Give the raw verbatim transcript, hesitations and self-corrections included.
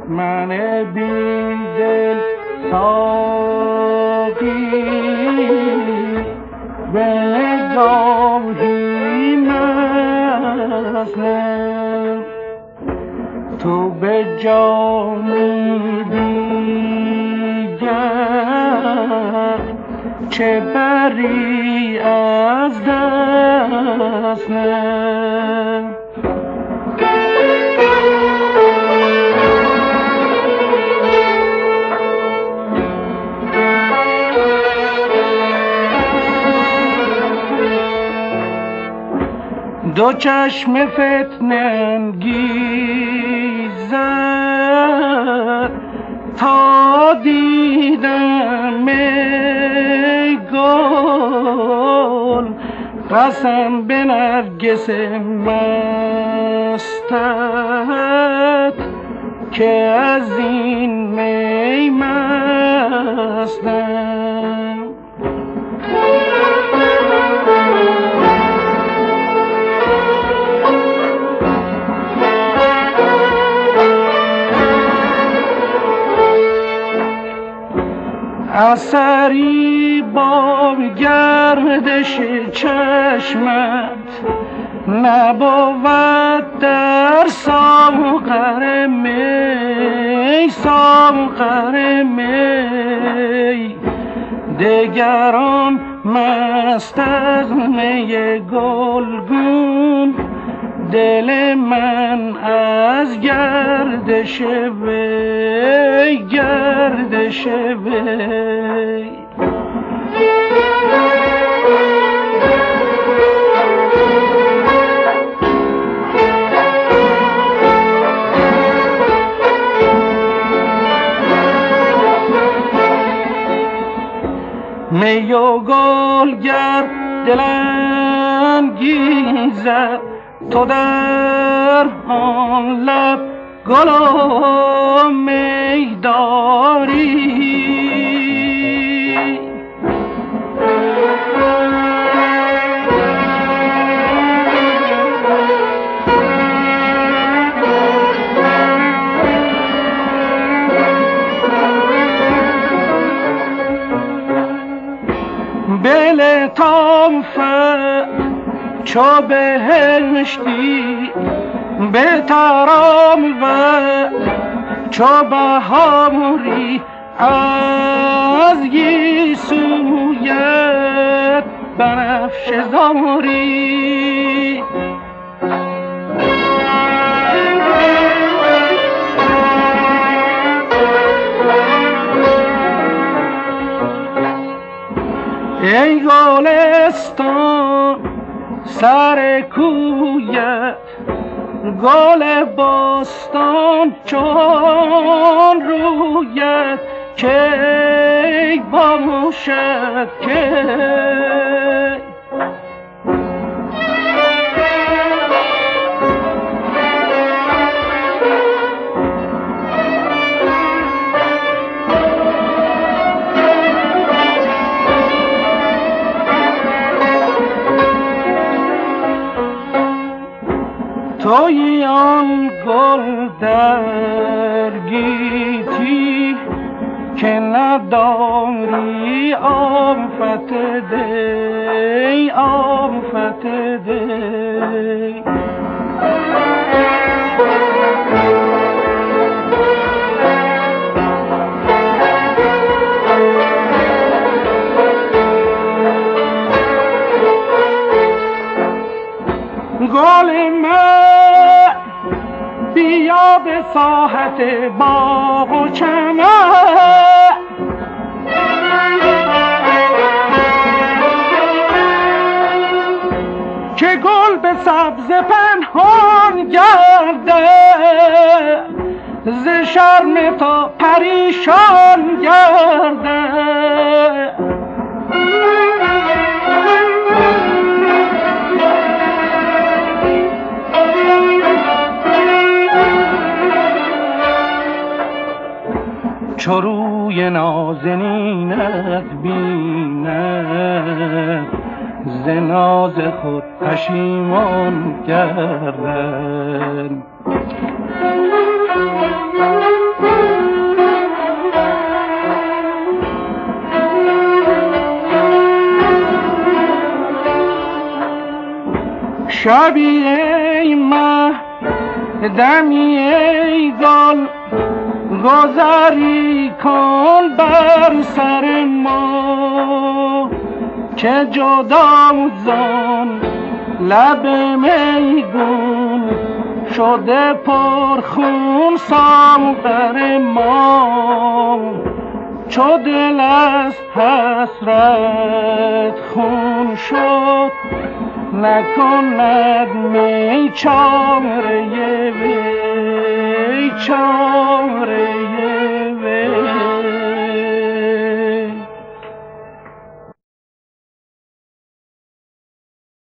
من بیدل ساقی به نگاهی مستم، تو به جانی دیگر چه بری از دست نه. دو چشم فتنه انگیزد تا دیدم ای گل، قسم به نرگس مستت که از این می مستم. اثری با گردش چشمت نبود در ساغر می، ساغر می. دگران مست از می گلگون، دل من از گردش وی، گردش وی. می و گل گر دل انگیزد، تو در آن لب گل و می داری. بلطافت چو بهشتی بترام و چو بهاری، از گیسویت بنفش زاری. ای گلستان سر کویت، گل بستان چون رویت، کی باشد کی. تویی آن گل در گیتی که نداری آفت دی، آفت دی. گل من بیا به ساحت باغ و چمن، که گل به سبز پنهان گرده، ز شرم تا پریشان گرده. چو روی نازنینت بیند، ز ناز خود پشیمان گردد. شبی ای مه دمی ای گل گذری کن بر سر ما که جدا زان لب میگون شده پرخون ساغر ما چو دل از حسرت خون شد نکند می چاره وی چاره